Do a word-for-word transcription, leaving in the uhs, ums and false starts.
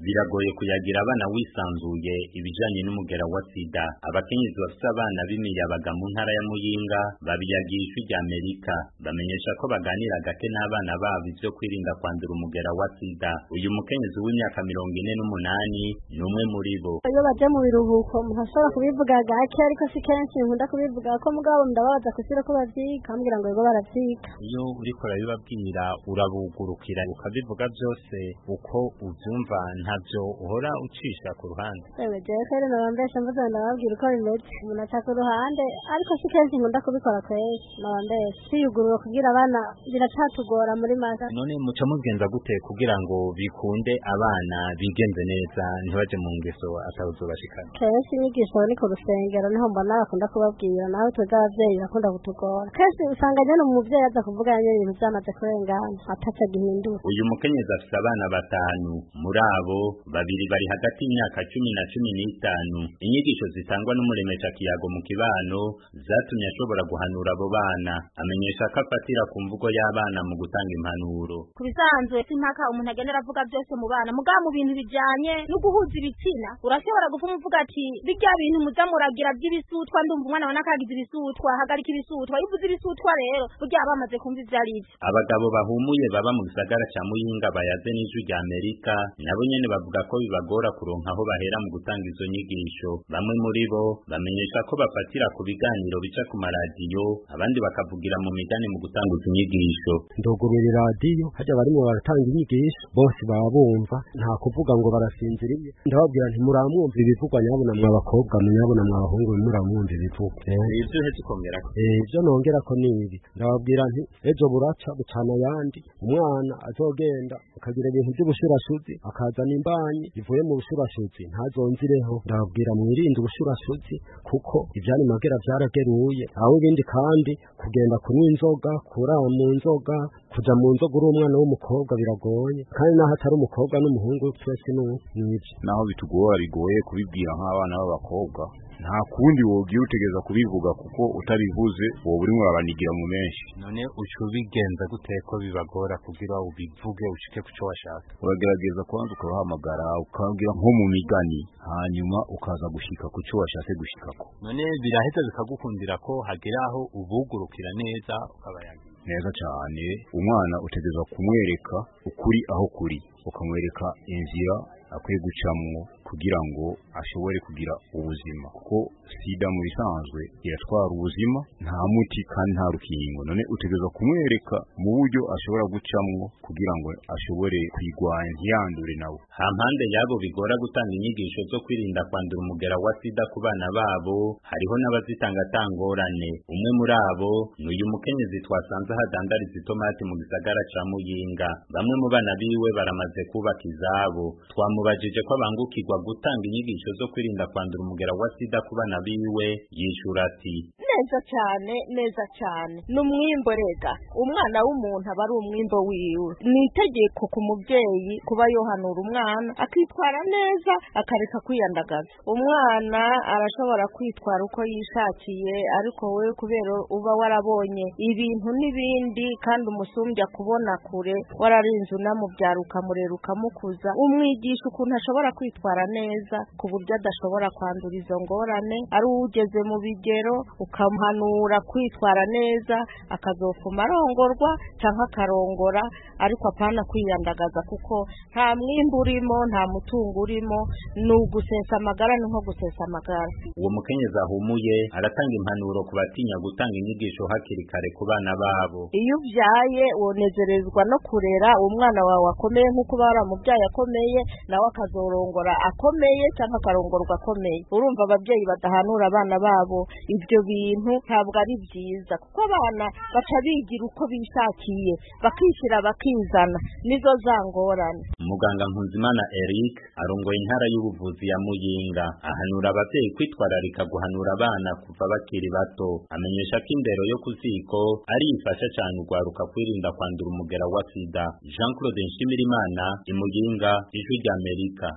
biragoye kuyagira abana wisanzuye ibijanye n'umugera wa sida. Abakenyezi bafite abana b'imiyabaga mu ntara ya Muyinga babiyagiye ijwi rya Amerika bamenyesha ko baganira gake n'abana babo ivyo kwirinda kwandura umugera wa sida. Uyu mukenyezi w'imyaka mirongo ine n'umunani ni umwe muri bo. Iyo baje mu biruhuko ntashobora kubivuga gake, ariko si kenshi nkunda kubivuga ko mugabo ndababaza kusira ko bavyiga kambwira ngo yego baravyiga. Iyo uriko urabibabwira urabugurukira ukabivuga byose uko uvyumva ntavyo uhora ucisha ku ruhande. Ewe jewe kare nabambesha mvuze ndababwira uko bimeze umuntu aca ku ruhande, ariko si kenshi nkunda kubikora kwese nabambesha siyugurura kugira abana biracatugora muri maka. None muca mugenza gute kugira ngo bikunde abana bigenze neza ntibaje mu ngeso ataruzo bashikana? Kenshi inyigisho ni ku rusengero niho mbona bakunda kubabwira, nawe twebwe abavyeyi bakunda kutugora. Kenshi usanga nyene umuvyeyi aza kuvuga nyene ibintu vyamaze kurengana ataca gihindura. Uyu mukenyezi afise abana batanu, muri abo babiri bari hagati y'imyaka cumi na cumi n'itanu. Inyigisho zitangwa n'umuremesha kiyago mu kibano zatumye ashobora guhanura abo bana. Amenyesha ko afatira ku mvugo y'abana mu gutanga impanuro. Kubisanzwe simpaka umuntu agendera avuga byose mu bana, mugabo mu bintu bijanye no guhuza ibitsina urashobora gufuma uvuga ati bijya bintu muza muragira by'ibisutwa, ndumva umwana wa nakagize ibisutwa, hagarika ibisutwa. Ivuze ibisutwa rero burya bamaze kumva ivyari ivyo. Abagabo bahumuye baba mu gisagara ca Muyinga bayaze n'ijwi rya Amerika nabo nyene bavuga ko bibagora kuronka aho bahera mu gutanga izo nyigisho. Bamwe muri bo bamenyesha ko bafatira ku biganiro bica ku maradiyo, abandi bakavugira mu migani mu gutanga izo nyigisho. Ndogorera iradiyo haja barimo baratanga inyigisho bose baba bumva, nta kuvuga ngo barasinziriye. Ndababwira nti muramwumva ibivugwa nyabona mwa bakobwa munyabona mwa bahungu muramwumva ibivugwa. Ivyo hetse komera ko eh ivyo nongera ko nibi ndababwira nti ejo buraca bucana yandi umwana azogenda akagira ibintu by'ubushurashuzi akazana imbanyi ivuye mu bushurashuzi ntazonzireho. Ndababwira mwirinde ubushurashuzi kuko ivyani magera vyarageruye. Aho ibindi kandi kugenda kunywa inzoga, kuraba mu nzoga, kuja mu nzoga uri umwana w'umukobwa biragoye, kandi naho atari umukobwa n'umuhungu twese n'ivyo. Naho bitugora bigoye kubibwira nk'abana b'abakobwa, nta kundi wogiye utegeza kubivuga kuko utabivuze wowe urimo urabanigira mu menshi. None ucubigenza gute ko bibagora kugira ubivuge ushike kuco washaka? Uragerageza kwanza ukabahamagara ukabwira nko mu migani, hanyuma ukaza gushika kuco washatse gushikako. None biraheza bikagukundira ko hagera aho ubugurukira neza ukabayaga neza cyane. Umwana utegeza kumwereka ukuri aho kuri, ukamwereka inzira akwiye gucamwo kugira ngo ashobore kugira ubuzima, kuko sida mu bisanzwe iratwara ubuzima, nta muti kandi nta rukingo. None utegeza kumwereka mu buryo ashobora gucamwo kugira ngo ashobore kwigwanya ntiyandure nawe. Hampande yabo bigora gutanga inyigisho zo kwirinda kwandura umugera wa sida ku bana babo, hariho n'abazitanga tangorane. Umwe muri abo ni uyu mukenyezi twasanze hadandariza itomati mu gisagara ca Muyinga. Bamwe mu bana biwe baramaze kubaka izabo. Twamubajije ko abangukirwa gutanga inyigisho zo kwirinda kwandura umugera wa sida ku bana biwe, yishura ati neza cyane neza cyane. N'umwimbo rega umwana w'umuntu aba ari umwimbo wiwe. Ni itegeko ku muvyeyi kuba yohanura umwana akitwara neza akareka kwiyandagaza. Umwana arashobora kwitwara uko yishakiye, ariko wewe kubera uba warabonye ibintu n'ibindi kandi umusumbya kubona kure, wararinze unamubyara ukamurera ukamukuza, umwigisha ukuntu ashobora kwitwara neza ku buryo adashobora kwandura izo ngorane. Ari ugeze mu bigero ukamuhanura kwitwara neza, akazofuma arongorwa cyangwa akarongora, ariko apana kwiyandagaza kuko nta mwimbu urimo, nta mutungo urimo, ni ugusesa amagara, ni nko gusesa amagara. Uwo mukenyezi ahumuye aratanga impanuro ku batinya gutanga inyigisho hakiri kare ku bana babo. Iyo uvyaye wonezerezwa no kurera umwana wawe akomeye nk'uko baramuvyaye akomeye, nawe akazorongora akomeye cyangwa akarongorwa akomeye. Urumva abavyeyi badahanura abana babo ibyo bintu ntabwo ari byiza, kuko abana baca bigira uko bishakiye, bakishira bakizana, nizo zangorane. Muganga Nkunzimana Eric arongoye intara y'ubuvuzi ya Muyinga ahanura abavyeyi kwitwararika guhanura abana kuva bakiri bato. Amenyesha ko indero yo kuziko ari ifasha cyane ugwaruka kwirinda kwandura umugera wa sida. Jean Claude Nshimirimana, i Muyinga, ijwi rya Amerika.